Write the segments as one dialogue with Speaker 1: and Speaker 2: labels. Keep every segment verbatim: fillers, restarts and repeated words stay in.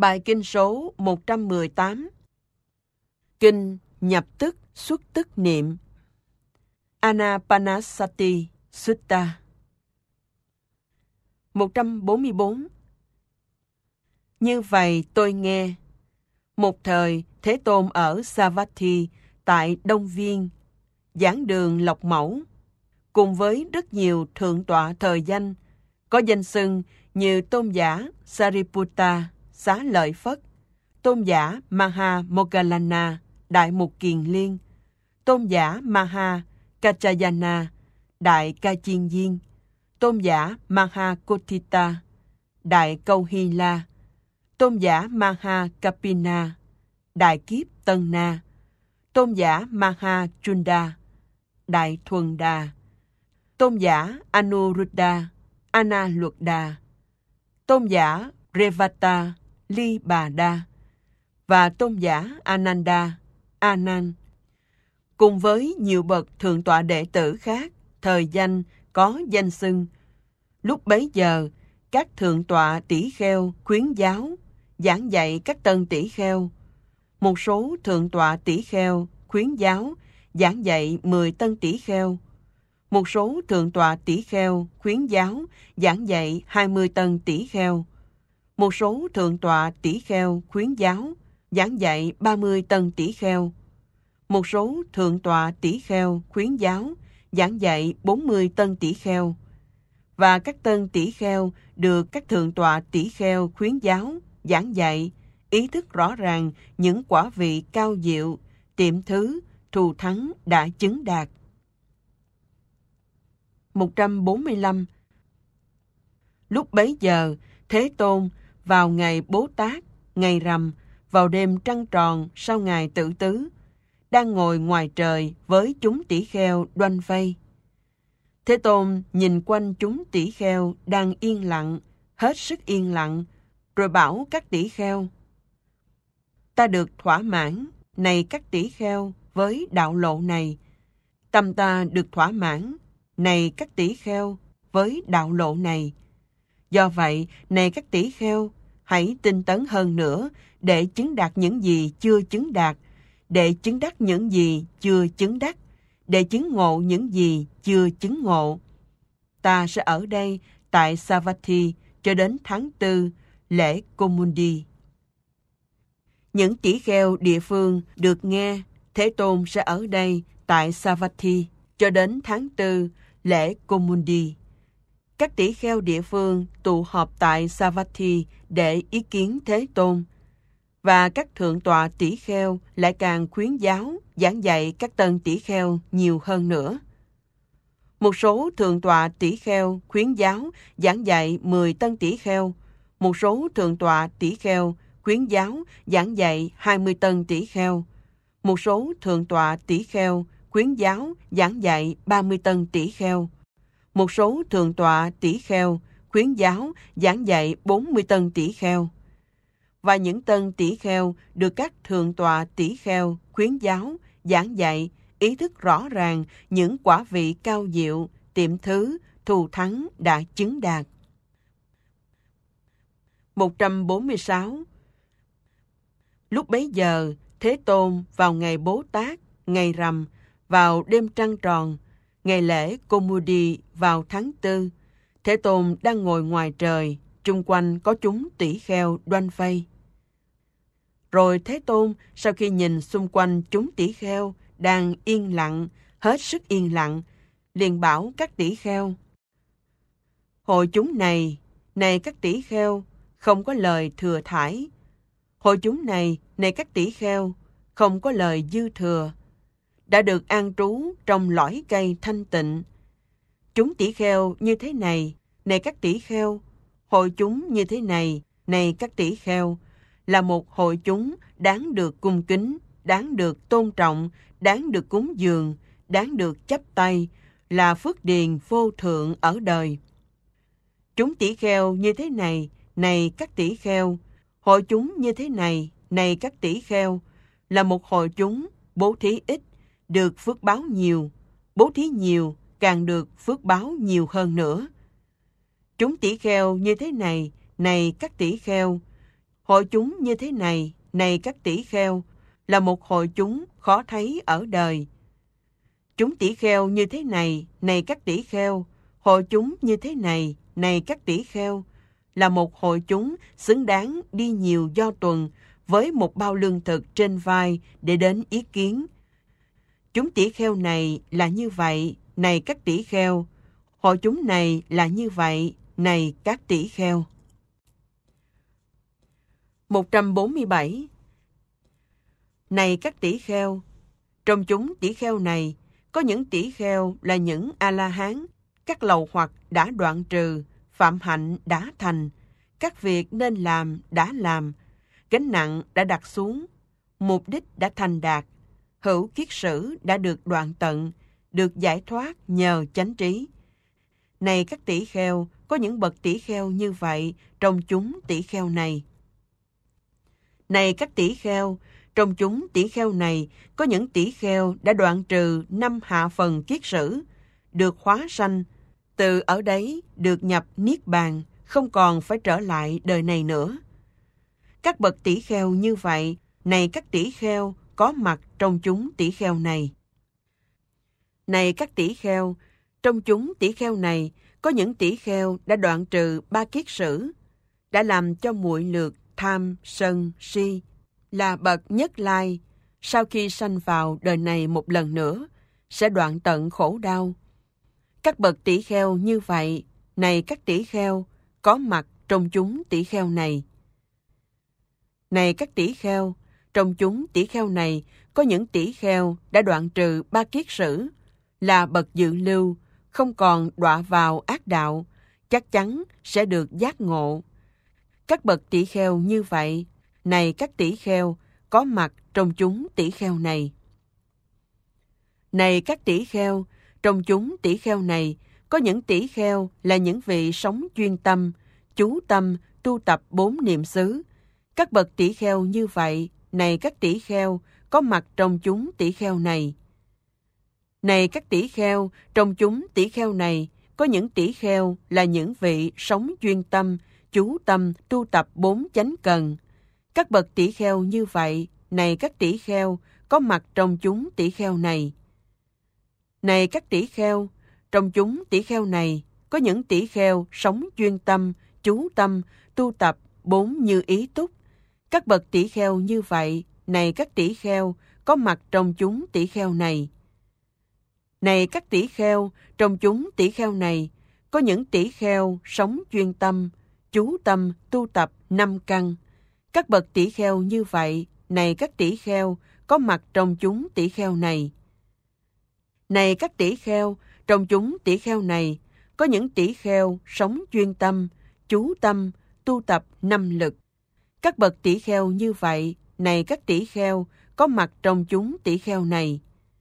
Speaker 1: Bài kinh số một trăm mười tám. Kinh nhập tức xuất tức niệm. Anapanasati Sutta. một trăm bốn mươi bốn. Như vậy tôi nghe. Một thời, Thế Tôn ở Savatthi tại Đông Viên, giảng đường Lộc Mẫu, cùng với rất nhiều thượng tọa thời danh, có danh xưng như tôn giả Sariputta, Xá Lợi Phất, tôn giả Maha Moggallana, Đại Mục Kiền Liên, tôn giả Maha Kaccayana, Đại Ca Chiên Diên, tôn giả Maha Kotita, Đại Câu Hy La, tôn giả Maha Kapina, Đại Kiếp Tân Na, tôn giả Maha Chunda, Đại Thuần Đà, tôn giả Anuruddha, Ana Luật Đà, tôn giả Revata, Ly Bà Đa, và tôn giả Ananda, Anan, cùng với nhiều bậc thượng tọa đệ tử khác, thời danh có danh xưng. Lúc bấy giờ, các thượng tọa tỷ kheo khuyến giáo, giảng dạy các tân tỷ kheo. Một số thượng tọa tỷ kheo khuyến giáo, giảng dạy mười tân tỷ kheo. Một số thượng tọa tỷ kheo khuyến giáo, giảng dạy hai mươi tân tỷ kheo. Một số thượng tọa tỷ kheo khuyến giáo, giảng dạy ba mươi tân tỷ kheo. Một số thượng tọa tỷ kheo khuyến giáo, giảng dạy bốn mươi tân tỷ kheo. Và các tân tỷ kheo được các thượng tọa tỷ kheo khuyến giáo, giảng dạy, ý thức rõ ràng những quả vị cao diệu, tiệm thứ, thù thắng đã chứng đạt. một trăm bốn mươi lăm. Lúc bấy giờ, Thế Tôn vào ngày Bố Tát, ngày rằm, vào đêm trăng tròn sau ngày Tử Tứ, đang ngồi ngoài trời với chúng tỷ kheo đoanh vây. Thế Tôn nhìn quanh chúng tỷ kheo đang yên lặng, hết sức yên lặng, rồi bảo các tỷ kheo: Ta được thỏa mãn, này các tỷ kheo, với đạo lộ này. Tâm ta được thỏa mãn, này các tỷ kheo, với đạo lộ này. Do vậy, này các tỷ kheo, hãy tinh tấn hơn nữa để chứng đạt những gì chưa chứng đạt, để chứng đắc những gì chưa chứng đắc, để chứng ngộ những gì chưa chứng ngộ. Ta sẽ ở đây tại Savatthi cho đến tháng tư, lễ Komundi. Những tỷ kheo địa phương được nghe Thế Tôn sẽ ở đây tại Savatthi cho đến tháng tư, lễ Komundi. Các tỷ kheo địa phương tụ họp tại Savatthi để ý kiến Thế Tôn. Và các thượng tọa tỷ kheo lại càng khuyến giáo, giảng dạy các tân tỷ kheo nhiều hơn nữa. Một số thượng tọa tỷ kheo khuyến giáo, giảng dạy mười tân tỷ kheo. Một số thượng tọa tỷ kheo khuyến giáo, giảng dạy hai mươi tân tỷ kheo. Một số thượng tọa tỷ kheo khuyến giáo, giảng dạy ba mươi tân tỷ kheo. Một số thượng tọa tỷ kheo khuyến giáo, giảng dạy bốn mươi tân tỷ kheo. Và những tân tỷ kheo được các thượng tọa tỷ kheo khuyến giáo, giảng dạy, ý thức rõ ràng những quả vị cao diệu, tiệm thứ, thù thắng đã chứng đạt. một trăm bốn mươi sáu. Lúc bấy giờ, Thế Tôn vào ngày Bố Tát, ngày rằm, vào đêm trăng tròn, ngày lễ Komudi vào tháng tư, Thế Tôn đang ngồi ngoài trời, chung quanh có chúng tỷ kheo đoanh vây. Rồi Thế Tôn, sau khi nhìn xung quanh chúng tỷ kheo đang yên lặng, hết sức yên lặng, liền bảo các tỷ kheo: Hội chúng này, này các tỷ kheo, không có lời thừa thãi. Hội chúng này, này các tỷ kheo, không có lời dư thừa, đã được an trú trong lõi cây thanh tịnh. Chúng tỷ kheo như thế này, này các tỷ kheo, hội chúng như thế này, này các tỷ kheo, là một hội chúng đáng được cung kính, đáng được tôn trọng, đáng được cúng dường, đáng được chắp tay, là phước điền vô thượng ở đời. Chúng tỷ kheo như thế này, này các tỷ kheo, hội chúng như thế này, này các tỷ kheo, là một hội chúng bố thí ít, được phước báo nhiều, bố thí nhiều, càng được phước báo nhiều hơn nữa. Chúng tỷ kheo như thế này, này các tỷ kheo, Hội chúng như thế này, này các tỷ kheo, là một hội chúng khó thấy ở đời. Chúng tỷ kheo như thế này, này các tỷ kheo, hội chúng như thế này, này các tỷ kheo, là một hội chúng xứng đáng đi nhiều do tuần với một bao lương thực trên vai để đến ý kiến. Chúng tỷ kheo này là như vậy, này các tỷ kheo, hội chúng này là như vậy, này các tỷ kheo. một trăm bốn mươi bảy. Này các tỷ kheo, trong chúng tỷ kheo này, có những tỷ kheo là những A-la-hán, các lậu hoặc đã đoạn trừ, phạm hạnh đã thành, các việc nên làm đã làm, gánh nặng đã đặt xuống, mục đích đã thành đạt, hữu kiết sử đã được đoạn tận, được giải thoát nhờ chánh trí. Này các tỷ kheo, có những bậc tỷ kheo như vậy trong chúng tỷ kheo này. Này các tỷ kheo, trong chúng tỷ kheo này, có những tỷ kheo đã đoạn trừ năm hạ phần kiết sử, được hóa sanh, từ ở đấy được nhập niết bàn, không còn phải trở lại đời này nữa. Các bậc tỷ kheo như vậy, này các tỷ kheo, có mặt trong chúng tỷ kheo này. Này các tỷ kheo, trong chúng tỷ kheo này, có những tỷ kheo đã đoạn trừ ba kiết sử, đã làm cho muội lược, tham, sân, si, là bậc nhất lai, sau khi sanh vào đời này một lần nữa, sẽ đoạn tận khổ đau. Các bậc tỷ kheo như vậy, này các tỷ kheo, có mặt trong chúng tỷ kheo này. Này các tỷ kheo, trong chúng tỷ kheo này, có những tỷ kheo đã đoạn trừ ba kiết sử, là bậc dự lưu, không còn đọa vào ác đạo, chắc chắn sẽ được giác ngộ. Các bậc tỷ kheo như vậy, này các tỷ kheo, có mặt trong chúng tỷ kheo này. Này các tỷ kheo, trong chúng tỷ kheo này, có những tỷ kheo là những vị sống chuyên tâm, chú tâm, tu tập bốn niệm xứ. Các bậc tỷ kheo như vậy, này các tỷ kheo, có mặt trong chúng tỷ kheo này. Này các tỷ kheo, trong chúng tỷ kheo này, có những tỷ kheo là những vị sống chuyên tâm, chú tâm, tu tập bốn chánh cần. Các bậc tỷ kheo như vậy, này các tỷ kheo, có mặt trong chúng tỷ kheo này. Này các tỷ kheo, trong chúng tỷ kheo này, có những tỷ kheo sống chuyên tâm, chú tâm, tu tập bốn như ý túc. Các bậc tỷ kheo như vậy, này các tỷ kheo, có mặt trong chúng tỷ kheo này. Này các tỷ kheo, trong chúng tỷ kheo này, có những tỷ kheo sống chuyên tâm, chú tâm, tu tập năm căn. Các bậc tỷ kheo như vậy, này các tỷ kheo, có mặt trong chúng tỷ kheo này. Này các tỷ kheo, trong chúng tỷ kheo này, có những tỷ kheo sống chuyên tâm, chú tâm, tu tập năm lực. Các bậc tỷ kheo như vậy, này các tỷ kheo, có mặt trong chúng tỷ kheo này.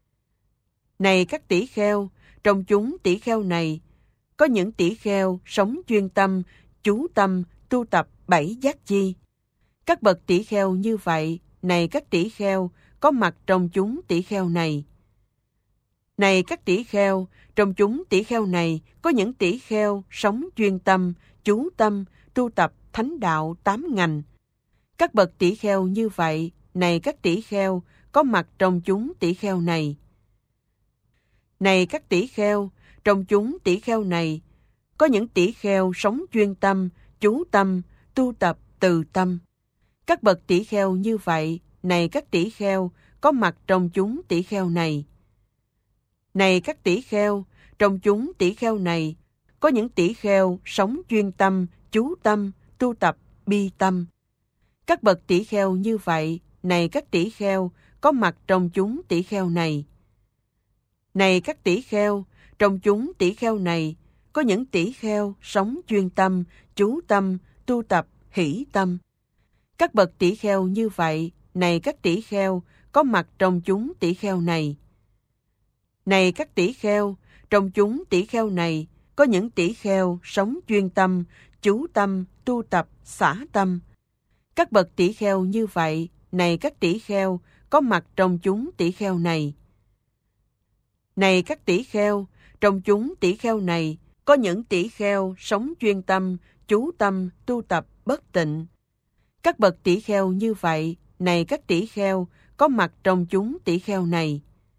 Speaker 1: Này các tỷ kheo, trong chúng tỷ kheo này, có những tỷ kheo sống chuyên tâm, chú tâm, tu tập bảy giác chi. Các bậc tỷ kheo như vậy, này các tỷ kheo, có mặt trong chúng tỷ kheo này. Này các tỷ kheo, trong chúng tỷ kheo này, có những tỷ kheo sống chuyên tâm, chú tâm, tu tập thánh đạo tám ngành. Các bậc tỷ kheo như vậy, này các tỷ kheo, có mặt trong chúng tỷ kheo này. Này các tỷ kheo, trong chúng tỷ kheo này, có những tỷ kheo sống chuyên tâm, chú tâm, tu tập từ tâm. Các bậc tỷ kheo như vậy, này các tỷ kheo, có mặt trong chúng tỷ kheo này. Này các tỷ kheo, trong chúng tỷ kheo này, có những tỷ kheo sống chuyên tâm, chú tâm, tu tập bi tâm. Các bậc tỷ kheo như vậy, này các tỷ kheo, có mặt trong chúng tỷ kheo này. Này các tỷ kheo, trong chúng tỷ kheo này, có những tỷ kheo sống chuyên tâm, chú tâm, tu tập hỷ tâm. Các bậc tỷ kheo như vậy, này các tỷ kheo, có mặt trong chúng tỷ kheo này. Này các tỷ kheo, trong chúng tỷ kheo này, có những tỷ kheo sống chuyên tâm, chú tâm, tu tập xả tâm. Các bậc tỷ kheo như vậy, này các tỷ kheo, có mặt trong chúng tỷ kheo này. Này các tỷ kheo, trong chúng tỷ kheo này, có những tỷ kheo sống chuyên tâm, chú tâm, tu tập bất tịnh. Các bậc tỷ kheo như vậy, này các tỷ kheo, có mặt trong chúng tỷ kheo này.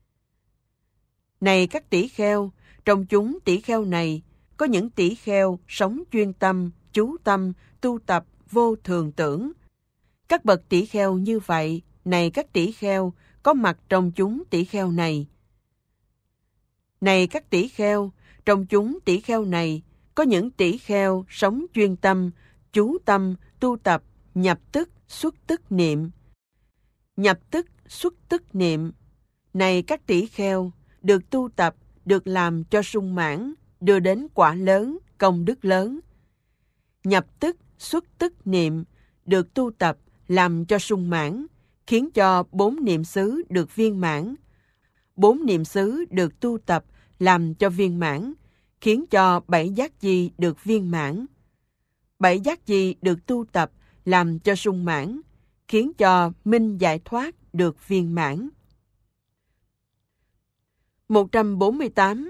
Speaker 1: Này các tỷ kheo, trong chúng tỷ kheo này, có những tỷ kheo sống chuyên tâm, chú tâm, tu tập, vô thường tưởng. Các bậc tỷ kheo như vậy, này các tỷ kheo, có mặt trong chúng tỷ kheo này. Này các tỷ kheo, trong chúng tỷ kheo này, có những tỷ kheo sống chuyên tâm, chú tâm, tu tập, nhập tức, xuất tức niệm. Nhập tức, xuất tức niệm. Này các tỷ kheo, được tu tập, được làm cho sung mãn, đưa đến quả lớn, công đức lớn. Nhập tức, xuất tức niệm, được tu tập, làm cho sung mãn, khiến cho bốn niệm xứ được viên mãn. Bốn niệm xứ được tu tập, làm cho viên mãn, khiến cho bảy giác chi được viên mãn. Bảy giác chi được tu tập, làm cho sung mãn, khiến cho minh giải thoát được viên mãn. một trăm bốn mươi tám.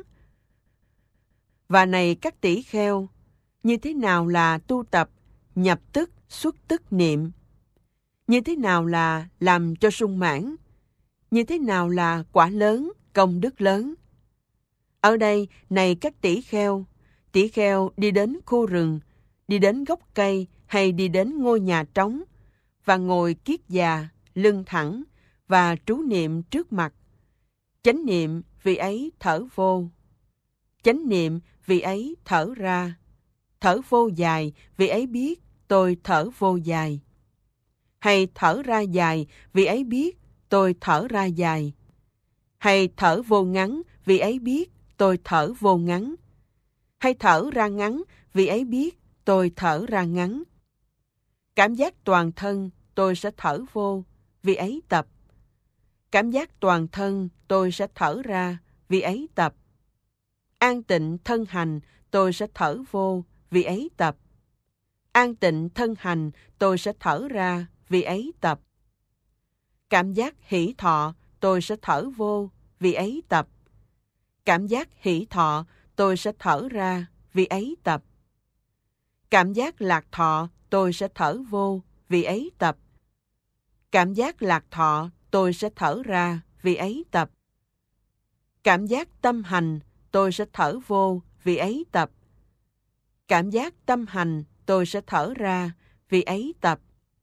Speaker 1: Và này các tỷ kheo, như thế nào là tu tập, nhập tức, xuất tức niệm? Như thế nào là làm cho sung mãn? Như thế nào là quả lớn, công đức lớn? Ở đây, này các tỷ kheo, tỷ kheo đi đến khu rừng, đi đến gốc cây hay đi đến ngôi nhà trống, và ngồi kiết già, lưng thẳng, và trú niệm trước mặt. Chánh niệm vì ấy thở vô. Chánh niệm vì ấy thở ra. Thở vô dài vì ấy biết tôi thở vô dài. Hay thở ra dài vì ấy biết tôi thở ra dài. Hay thở vô ngắn vì ấy biết tôi thở vô ngắn. Hay thở ra ngắn vì ấy biết tôi thở ra ngắn. Cảm giác toàn thân tôi sẽ thở vô vì ấy tập. Cảm giác toàn thân tôi sẽ thở ra vì ấy tập. An tịnh thân hành tôi sẽ thở vô vì ấy tập. An tịnh thân hành tôi sẽ thở ra vì ấy tập. Cảm giác hỷ thọ tôi sẽ thở vô vì ấy tập. Cảm giác hỷ thọ tôi sẽ thở ra vì ấy tập. Cảm giác lạc thọ tôi sẽ thở vô vì ấy tập. Cảm giác lạc thọ tôi sẽ thở ra vì ấy tập. Cảm giác tâm hành tôi sẽ thở vô vì ấy tập. Cảm giác tâm hành tôi sẽ thở ra vì ấy tập.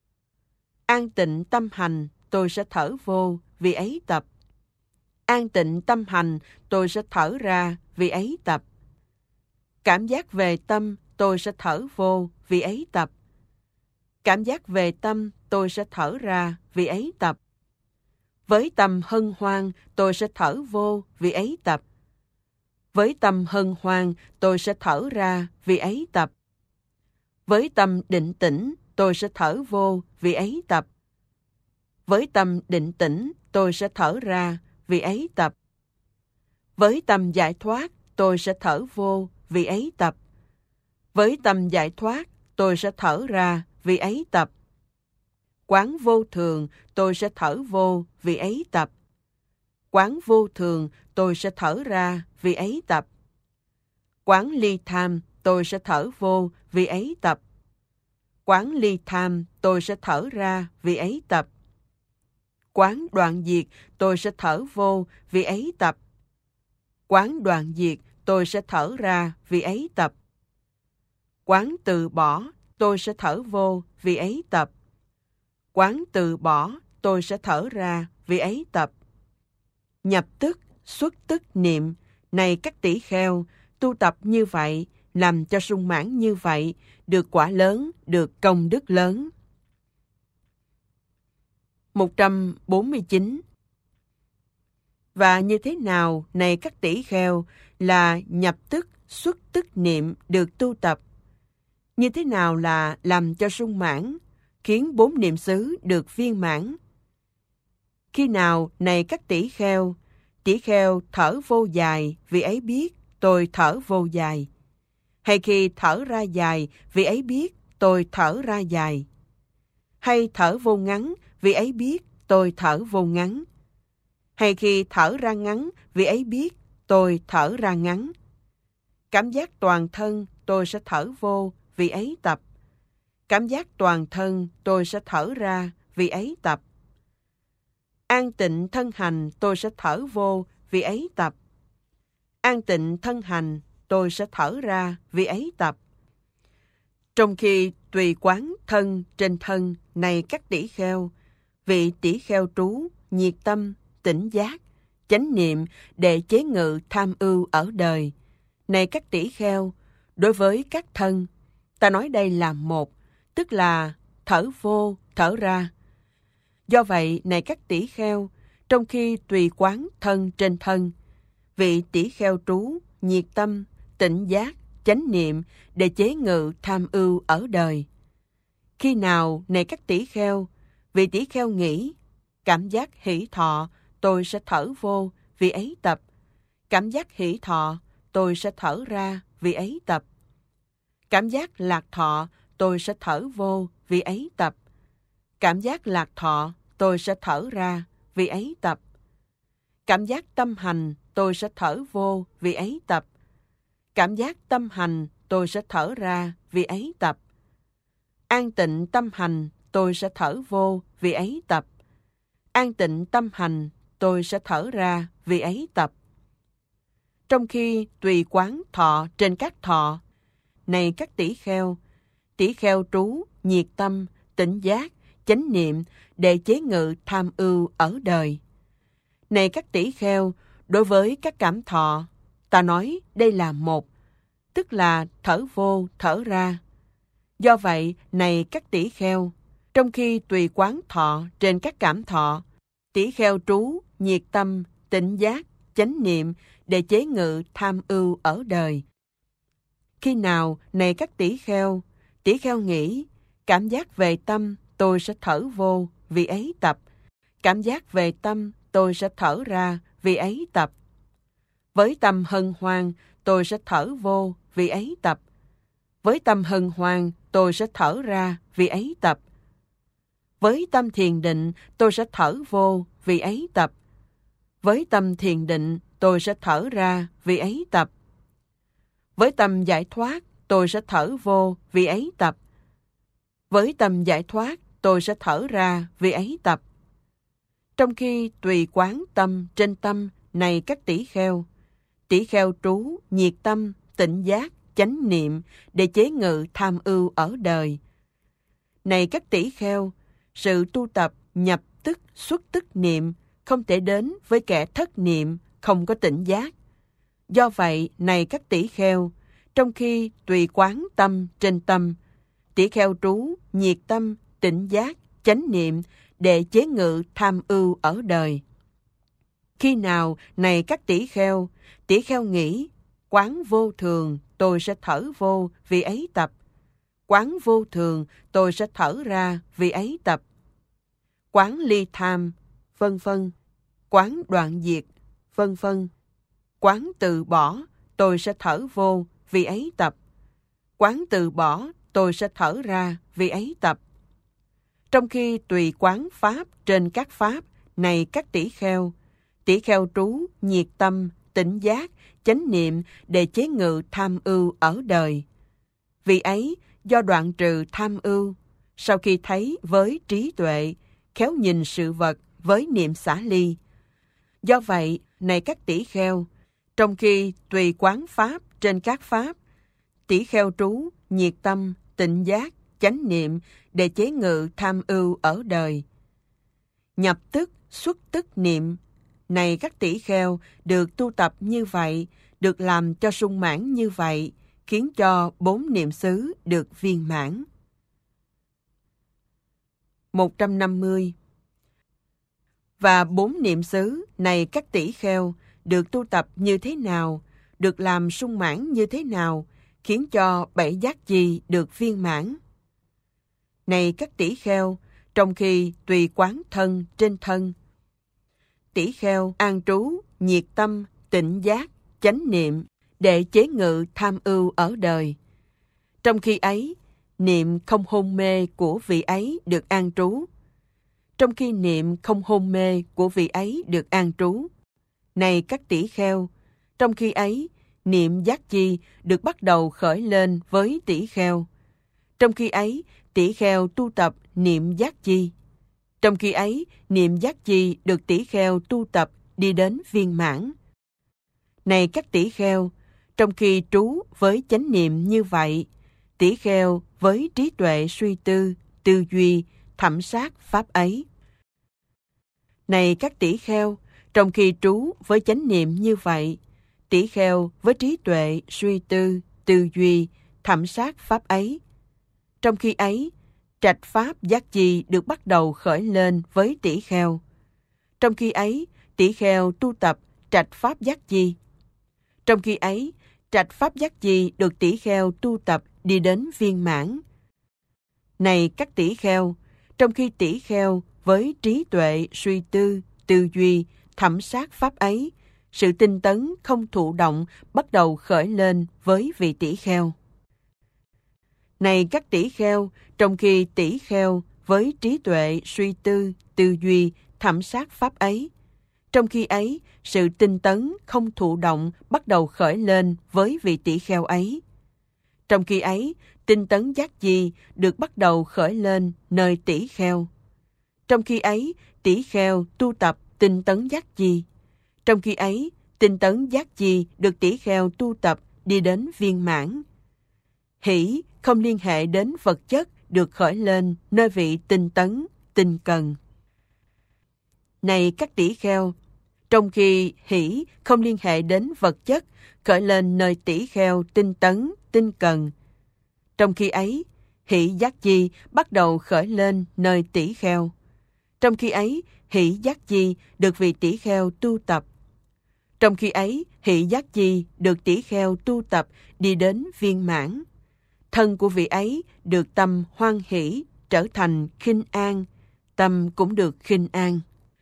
Speaker 1: An tịnh tâm hành tôi sẽ thở vô vì ấy tập. An tịnh tâm hành tôi sẽ thở ra vì ấy tập. Cảm giác về tâm tôi sẽ thở vô vì ấy tập. Cảm giác về tâm tôi sẽ thở ra vì ấy tập. Với tâm hân hoan tôi sẽ thở vô vì ấy tập. Với tâm hân hoan tôi sẽ thở ra vì ấy tập. Với tâm định tĩnh tôi sẽ thở vô vì ấy tập. Với tâm định tĩnh tôi sẽ thở ra vì ấy tập. Với tâm giải thoát tôi sẽ thở vô vì ấy tập. Với tâm giải thoát tôi sẽ thở ra vì ấy tập. Quán vô thường tôi sẽ thở vô vì ấy tập. Quán vô thường tôi sẽ thở ra vì ấy tập. Quán ly tham tôi sẽ thở vô vì ấy tập. Quán ly tham tôi sẽ thở ra vì ấy tập. Quán đoạn diệt tôi sẽ thở vô vì ấy tập. Quán đoạn diệt tôi sẽ thở ra vì ấy tập. Quán từ bỏ tôi sẽ thở vô vì ấy tập. Quán từ bỏ tôi sẽ thở ra vì ấy tập. Nhập tức, xuất tức niệm, này các tỷ kheo, tu tập như vậy, làm cho sung mãn như vậy, được quả lớn, được công đức lớn. một trăm bốn mươi chín. Và như thế nào, này các tỷ kheo, là nhập tức, xuất tức niệm được tu tập? Như thế nào là làm cho sung mãn, khiến bốn niệm xứ được viên mãn? Khi nào, này các tỷ kheo, tỷ kheo thở vô dài vì ấy biết tôi thở vô dài? Hay khi thở ra dài vì ấy biết tôi thở ra dài? Hay thở vô ngắn vì ấy biết tôi thở vô ngắn? Hay khi thở ra ngắn vì ấy biết tôi thở ra ngắn? Cảm giác toàn thân tôi sẽ thở vô vì ấy tập. Cảm giác toàn thân tôi sẽ thở ra, vì ấy tập. An tịnh thân hành tôi sẽ thở vô, vì ấy tập. An tịnh thân hành tôi sẽ thở ra, vì ấy tập. Trong khi tùy quán thân trên thân này các tỷ kheo, vị tỷ kheo trú, nhiệt tâm, tỉnh giác, chánh niệm để chế ngự tham ưu ở đời. Này các tỷ kheo, đối với các thân, ta nói đây là một, tức là thở vô, thở ra. Do vậy, này các tỷ kheo, trong khi tùy quán thân trên thân, vị tỷ kheo trú, nhiệt tâm, tỉnh giác, chánh niệm để chế ngự tham ưu ở đời. Khi nào, này các tỷ kheo, vị tỷ kheo nghĩ, cảm giác hỷ thọ, tôi sẽ thở vô, vì ấy tập. Cảm giác hỷ thọ, tôi sẽ thở ra, vì ấy tập. Cảm giác lạc thọ, tôi sẽ thở vô, vì ấy tập. Cảm giác lạc thọ, tôi sẽ thở ra, vì ấy tập. Cảm giác tâm hành, tôi sẽ thở vô, vì ấy tập. Cảm giác tâm hành, tôi sẽ thở ra, vì ấy tập. An tịnh tâm hành, tôi sẽ thở vô, vì ấy tập. An tịnh tâm hành, tôi sẽ thở ra, vì ấy tập. Trong khi tùy quán thọ trên các thọ, này các tỷ kheo, tỷ kheo trú, nhiệt tâm, tỉnh giác, chánh niệm để chế ngự tham ưu ở đời. Này các tỷ kheo, đối với các cảm thọ, ta nói đây là một, tức là thở vô, thở ra. Do vậy, này các tỷ kheo, trong khi tùy quán thọ trên các cảm thọ, tỷ kheo trú, nhiệt tâm, tỉnh giác, chánh niệm để chế ngự tham ưu ở đời. Khi nào, này các tỷ kheo, tỷ kheo nghĩ, cảm giác về tâm, tôi sẽ thở vô, vì ấy tập. Cảm giác về tâm, tôi sẽ thở ra, vì ấy tập. Với tâm hân hoan, tôi sẽ thở vô, vì ấy tập. Với tâm hân hoan, tôi sẽ thở ra, vì ấy tập. Với tâm thiền định, tôi sẽ thở vô, vì ấy tập. Với tâm thiền định, tôi sẽ thở ra, vì ấy tập. Với tâm giải thoát, tôi sẽ thở vô, vì ấy tập. Với tâm giải thoát, tôi sẽ thở ra, vì ấy tập. Trong khi tùy quán tâm trên tâm này các tỷ kheo, tỷ kheo trú, nhiệt tâm, tỉnh giác, chánh niệm để chế ngự tham ưu ở đời. Này các tỷ kheo, sự tu tập nhập tức xuất tức niệm không thể đến với kẻ thất niệm, không có tỉnh giác. Do vậy, này các tỷ kheo, trong khi tùy quán tâm trên tâm, tỷ kheo trú, nhiệt tâm, tỉnh giác, chánh niệm để chế ngự tham ưu ở đời. Khi nào, này các tỷ kheo, tỷ kheo nghĩ, quán vô thường, tôi sẽ thở vô, vì ấy tập. Quán vô thường, tôi sẽ thở ra, vì ấy tập. Quán ly tham, vân vân. Quán đoạn diệt, vân vân. Quán từ bỏ, tôi sẽ thở vô, vì ấy tập. Quán từ bỏ, tôi sẽ thở ra, vì ấy tập. Trong khi tùy quán pháp trên các pháp, này các tỷ kheo, tỷ kheo trú, nhiệt tâm, tỉnh giác, chánh niệm để chế ngự tham ưu ở đời. Vì ấy, do đoạn trừ tham ưu, sau khi thấy với trí tuệ, khéo nhìn sự vật với niệm xả ly. Do vậy, này các tỷ kheo, trong khi tùy quán pháp trên các pháp, tỷ kheo trú, nhiệt tâm, tỉnh giác, chánh niệm để chế ngự tham ưu ở đời. Nhập tức, xuất tức niệm, này các tỷ kheo được tu tập như vậy, được làm cho sung mãn như vậy, khiến cho bốn niệm xứ được viên mãn. một trăm năm mươi. Và bốn niệm xứ này các tỷ kheo được tu tập như thế nào, được làm sung mãn như thế nào, khiến cho bảy giác chi được viên mãn. Này các tỷ kheo, trong khi tùy quán thân trên thân, tỷ kheo an trú, nhiệt tâm, tỉnh giác, chánh niệm để chế ngự tham ưu ở đời. Trong khi ấy, niệm không hôn mê của vị ấy được an trú. Trong khi niệm không hôn mê của vị ấy được an trú. Này các tỷ kheo, trong khi ấy, niệm giác chi được bắt đầu khởi lên với tỷ kheo. Trong khi ấy, tỷ kheo tu tập niệm giác chi. Trong khi ấy, niệm giác chi được tỷ kheo tu tập đi đến viên mãn. Này các tỷ kheo, trong khi trú với chánh niệm như vậy, tỷ kheo với trí tuệ suy tư, tư duy, thẩm sát pháp ấy. Này các tỷ kheo, trong khi trú với chánh niệm như vậy, tỷ kheo với trí tuệ suy tư, tư duy, thẩm sát pháp ấy. Trong khi ấy, trạch pháp giác chi được bắt đầu khởi lên với tỷ kheo. Trong khi ấy, tỷ kheo tu tập trạch pháp giác chi. Trong khi ấy, trạch pháp giác chi được tỷ kheo tu tập đi đến viên mãn. Này các tỷ kheo, trong khi tỷ kheo với trí tuệ suy tư, tư duy, thẩm sát pháp ấy, sự tinh tấn không thụ động bắt đầu khởi lên với vị tỷ kheo. Này các tỷ kheo, trong khi tỷ kheo với trí tuệ suy tư, tư duy, thẩm sát pháp ấy, trong khi ấy, sự tinh tấn không thụ động bắt đầu khởi lên với vị tỷ kheo ấy. Trong khi ấy, tinh tấn giác chi được bắt đầu khởi lên nơi tỷ kheo. Trong khi ấy, tỷ kheo tu tập tinh tấn giác chi. Trong khi ấy, tinh tấn giác chi được tỷ kheo tu tập đi đến viên mãn. Hỷ không liên hệ đến vật chất được khởi lên nơi vị tinh tấn, tinh cần. Này các tỷ kheo, trong khi hỷ không liên hệ đến vật chất khởi lên nơi tỷ kheo tinh tấn, tinh cần. Trong khi ấy, hỷ giác chi bắt đầu khởi lên nơi tỷ kheo. Trong khi ấy, hỷ giác chi được vị tỷ kheo tu tập. Trong khi ấy, hỷ giác chi được tỷ kheo tu tập đi đến viên mãn. Thân của vị ấy được tâm hoan hỷ trở thành khinh an, tâm cũng được khinh an.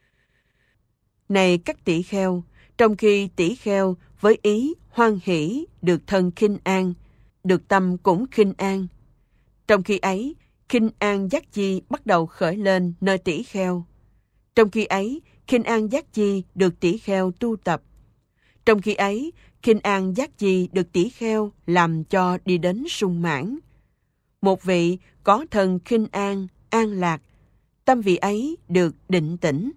Speaker 1: Này các tỷ kheo, trong khi tỷ kheo với ý hoan hỷ được thân khinh an, được tâm cũng khinh an. Trong khi ấy, khinh an giác chi bắt đầu khởi lên nơi tỷ kheo. Trong khi ấy, khinh an giác chi được tỷ kheo tu tập. Trong khi ấy, khinh an giác chi được tỷ kheo làm cho đi đến sung mãn. Một vị có thân khinh an, an lạc, tâm vị ấy được định tĩnh.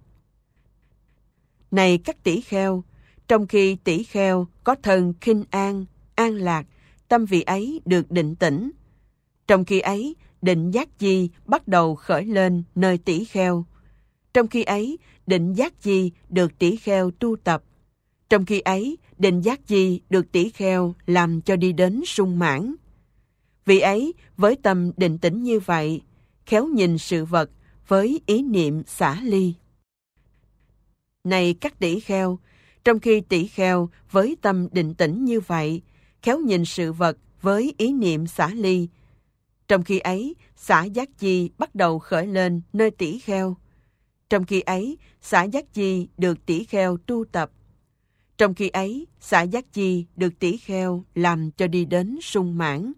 Speaker 1: Này các tỷ kheo, trong khi tỷ kheo có thân khinh an, an lạc, tâm vị ấy được định tĩnh. Trong khi ấy, định giác chi bắt đầu khởi lên nơi tỷ kheo. Trong khi ấy, định giác chi được tỷ kheo tu tập. Trong khi ấy, định giác chi được tỷ kheo làm cho đi đến sung mãn. Vị ấy với tâm định tĩnh như vậy, khéo nhìn sự vật với ý niệm xả ly. Này các tỷ kheo, trong khi tỷ kheo với tâm định tĩnh như vậy, khéo nhìn sự vật với ý niệm xả ly. Trong khi ấy, xả giác chi bắt đầu khởi lên nơi tỷ kheo. Trong khi ấy, xả giác chi được tỷ kheo tu tập. Trong khi ấy, xả giác chi được tỷ kheo làm cho đi đến sung mãn.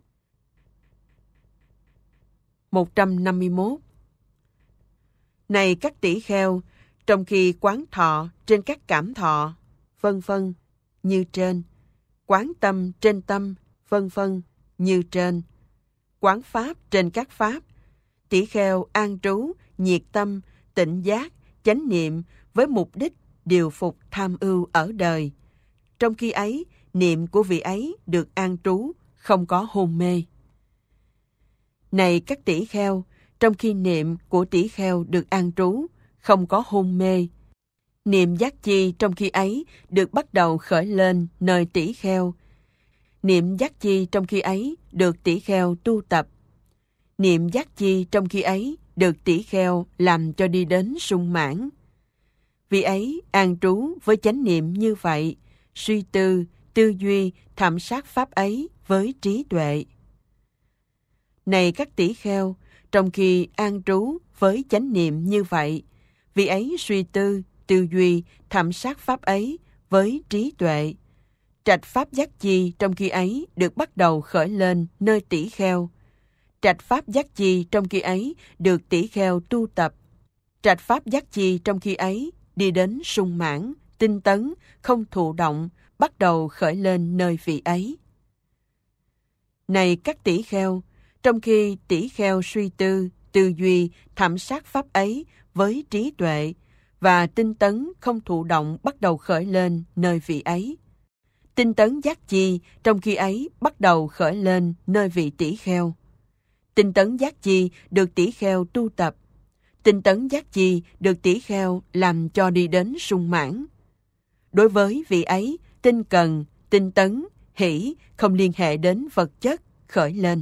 Speaker 1: một trăm năm mươi mốt. Này các tỷ kheo, trong khi quán thọ trên các cảm thọ, vân vân, như trên, quán tâm trên tâm, vân vân, như trên, quán pháp trên các pháp, tỷ kheo an trú, nhiệt tâm, tịnh giác, chánh niệm với mục đích điều phục tham ưu ở đời. Trong khi ấy, niệm của vị ấy được an trú, không có hôn mê. Này các tỷ kheo, trong khi niệm của tỷ kheo được an trú, không có hôn mê, niệm giác chi trong khi ấy được bắt đầu khởi lên nơi tỷ kheo. Niệm giác chi trong khi ấy được tỷ kheo tu tập. Niệm giác chi trong khi ấy được tỷ kheo làm cho đi đến sung mãn. Vì ấy an trú với chánh niệm như vậy, suy tư, tư duy, thẩm sát pháp ấy với trí tuệ. Này các tỷ kheo, trong khi an trú với chánh niệm như vậy, vì ấy suy tư, tư duy, thẩm sát pháp ấy với trí tuệ. Trạch pháp giác chi trong khi ấy được bắt đầu khởi lên nơi tỷ kheo. Trạch pháp giác chi trong khi ấy được tỷ kheo tu tập. Trạch pháp giác chi trong khi ấy đi đến sung mãn, tinh tấn, không thụ động, bắt đầu khởi lên nơi vị ấy. Này các tỷ kheo, Trong khi tỷ kheo suy tư, tư duy, thẩm sát pháp ấy với trí tuệ và tinh tấn không thụ động bắt đầu khởi lên nơi vị ấy. Tinh tấn giác chi trong khi ấy bắt đầu khởi lên nơi vị tỷ kheo. Tinh tấn giác chi được tỷ kheo tu tập. Tinh tấn giác chi được tỷ kheo làm cho đi đến sung mãn. Đối với vị ấy, tinh cần, tinh tấn, hỷ không liên hệ đến vật chất khởi lên.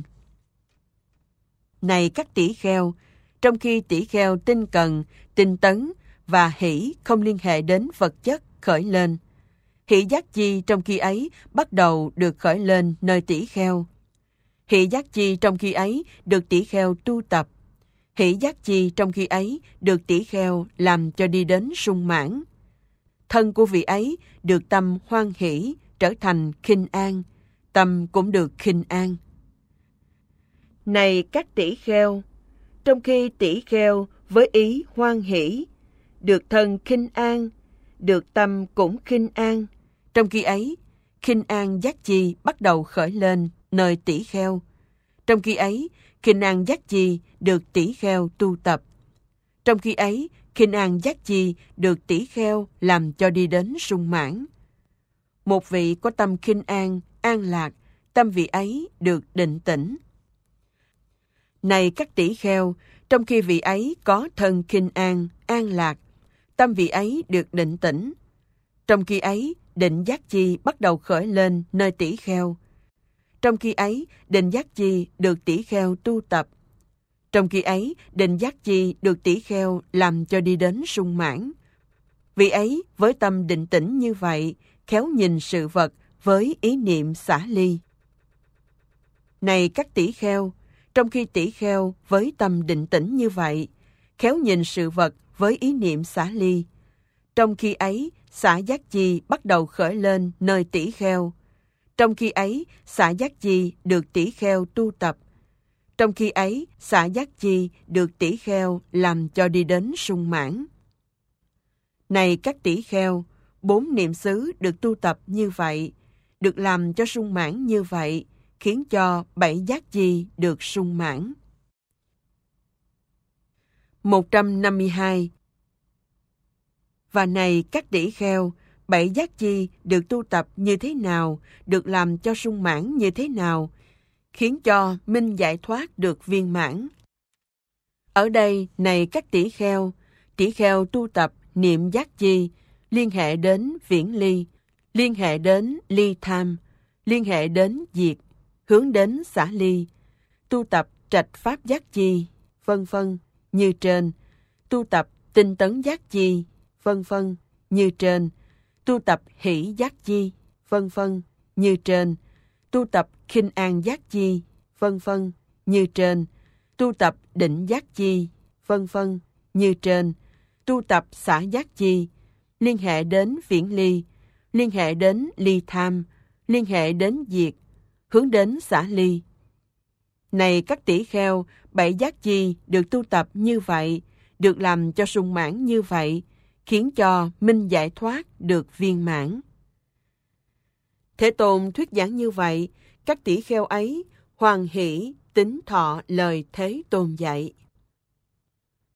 Speaker 1: Này các tỷ kheo, trong khi tỷ kheo tinh cần, tinh tấn và hỷ không liên hệ đến vật chất khởi lên, hỷ giác chi trong khi ấy bắt đầu được khởi lên nơi tỷ kheo. Hỷ giác chi trong khi ấy được tỷ kheo tu tập. Hỷ giác chi trong khi ấy được tỷ kheo làm cho đi đến sung mãn. Thân của vị ấy được tâm hoan hỷ trở thành khinh an, tâm cũng được khinh an. Này các tỷ kheo, trong khi tỷ kheo với ý hoan hỷ, được thân khinh an, được tâm cũng khinh an, trong khi ấy, khinh an giác chi bắt đầu khởi lên nơi tỷ kheo. Trong khi ấy, khinh an giác chi được tỷ kheo tu tập. Trong khi ấy, khinh an giác chi được tỷ kheo làm cho đi đến sung mãn. Một vị có tâm khinh an, an lạc, tâm vị ấy được định tĩnh. Này các tỷ kheo, trong khi vị ấy có thân khinh an, an lạc, tâm vị ấy được định tĩnh. Trong khi ấy, định giác chi bắt đầu khởi lên nơi tỷ kheo. Trong khi ấy, định giác chi được tỷ kheo tu tập. Trong khi ấy, định giác chi được tỷ kheo làm cho đi đến sung mãn. Vị ấy với tâm định tĩnh như vậy, khéo nhìn sự vật với ý niệm xả ly. Này các tỷ kheo, trong khi tỷ kheo với tâm định tĩnh như vậy, khéo nhìn sự vật với ý niệm xả ly. Trong khi ấy, xả giác chi bắt đầu khởi lên nơi tỷ kheo. Trong khi ấy, xả giác chi được tỷ kheo tu tập. Trong khi ấy, xả giác chi được tỷ kheo làm cho đi đến sung mãn. Này các tỷ kheo, bốn niệm xứ được tu tập như vậy, được làm cho sung mãn như vậy, khiến cho bảy giác chi được sung mãn. một trăm năm mươi hai. Và này các tỷ kheo, bảy giác chi được tu tập như thế nào, được làm cho sung mãn như thế nào, khiến cho minh giải thoát được viên mãn. Ở đây, này các tỷ kheo, tỷ kheo tu tập niệm giác chi, liên hệ đến viễn ly, liên hệ đến ly tham, liên hệ đến diệt, hướng đến xả ly, tu tập trạch pháp giác chi, vân vân như trên, tu tập tinh tấn giác chi, vân vân như trên, tu tập hỷ giác chi, vân vân như trên, tu tập khinh an giác chi, vân vân như trên, tu tập định giác chi, vân vân như trên, tu tập xả giác chi, liên hệ đến viễn ly, liên hệ đến ly tham, liên hệ đến diệt, hướng đến xả ly. Này các tỷ kheo, bảy giác chi được tu tập như vậy, được làm cho sung mãn như vậy, khiến cho minh giải thoát được viên mãn. Thế Tôn thuyết giảng như vậy, các tỷ kheo ấy hoan hỷ tín thọ lời Thế Tôn dạy.